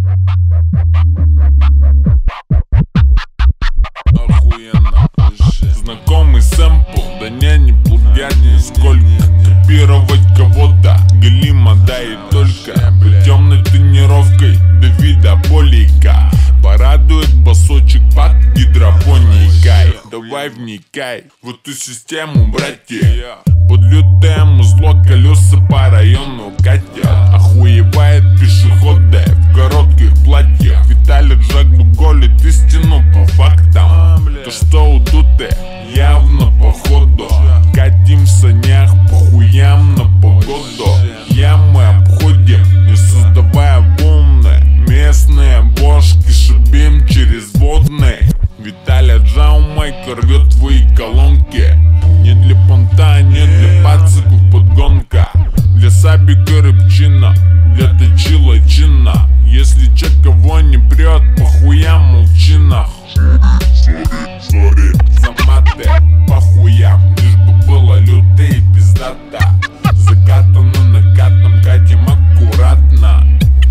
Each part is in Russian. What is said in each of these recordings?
Охуенно. Знакомый сэмпл, да не плагиат нисколько. Копировать кого-то, галима, да и только. Темной тренировкой Давида Полика порадует басочек под гидропоникой. Давай вникай в эту систему, братья. Под лютое зло колеса по району катят. Охуевает пешеходы в коротких платьях. Виталий Джаглу голит истину по фактам. То, что удуты, явно походу. Катим в санях по хуям на погоду. Ямы обходим, не создавая волны. Местные бошки шибим через водные. Виталий Джаумайка рвет твои колонки. Не для понта, не для пациков подгонка. Для сабика рыбчина, для точила чина. Если че кого не прет, по хуям молчинах. Сори, за маты, по хуям. Лишь бы было люто и пиздата. Закатано накатом, катим аккуратно.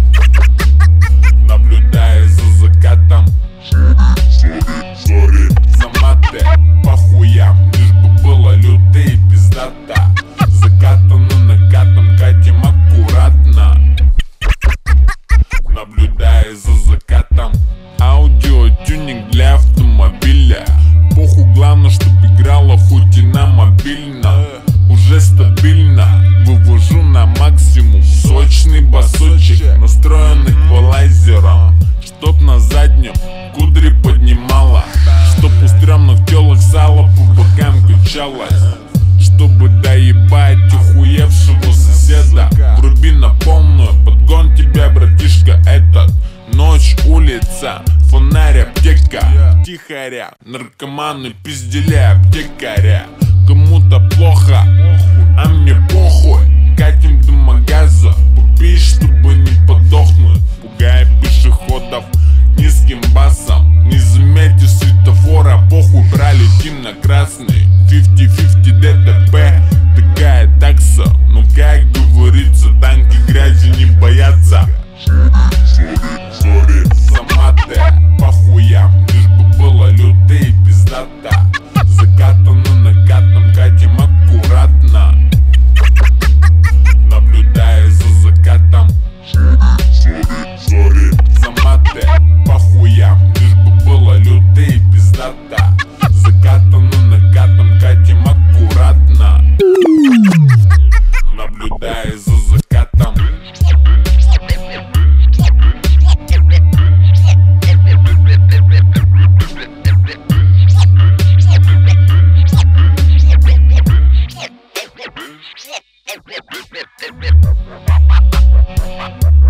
Наблюдая за закатом. Сори, за маты, по хуям. Лишь бы было люто и пиздата. Закатано накатом, катим аккуратно. Наблюдая за закатом. Аудиотюнинг для автомобиля. Похуй, главное, чтоб играла хоть и на мобильно. Уже стабильно вывожу на максимум. Сочный басочек, настроенный эквалайзером. Чтоб на заднем кудри поднимала. Чтоб у стрёмных тёлок сало по бокам качалось. Чтобы доебать ухуевшего соседа. Вруби на полную, подгон тебя, братишка, этот. Ночь, улица, фонарь, аптека. Тихоря, наркоманы пиздили аптекаря. Кому-то плохо, а мне похуй. Катим до магаза, попей, чтобы не подохнуть. Пугая пешеходов низким басом. Не заметив светофора, похуй, пролетим на красный. 50-50 ДТП, такая такса. Но как говорится, танки грязи не боятся. Сори, за маты, по хуям. Лишь бы было люто и пиздата. Закатано накатом, катим аккуратно. Наблюдая за закатом. Сори, за маты, по хуям. Лишь бы было люто и пиздата. Закатано накатом, катим аккуратно. Наблюдая за закатом. Shit.